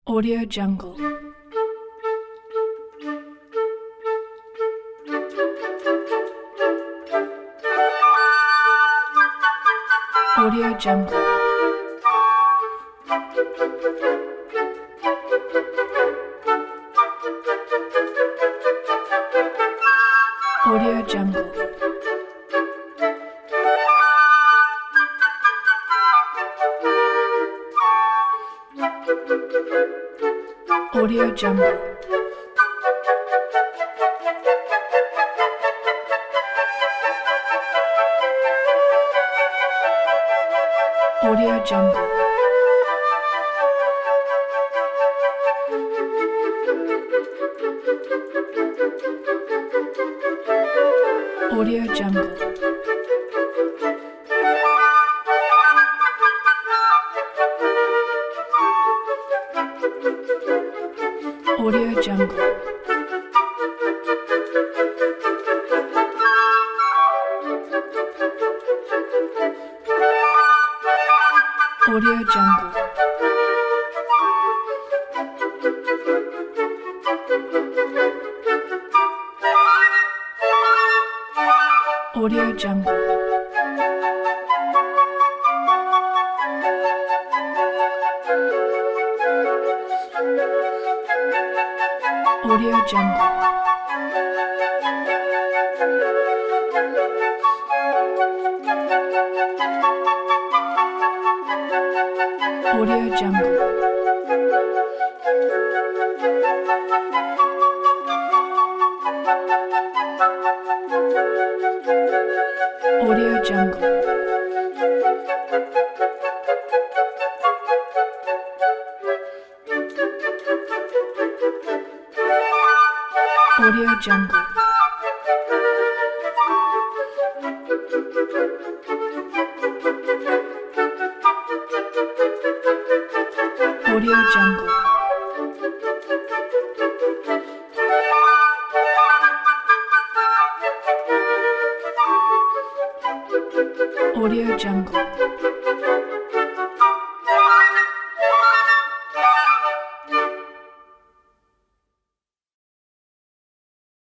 Audio Jungle. Audio Jungle. Audio Jungle. Audio Jungle. Audio Jungle. Audio Jungle. Audio Jungle. Audio Jungle. Audio Jungle. Audio Jungle. Audio Jungle. Audio Jungle. Audio Jungle. Audio Jungle. Audio Jungle.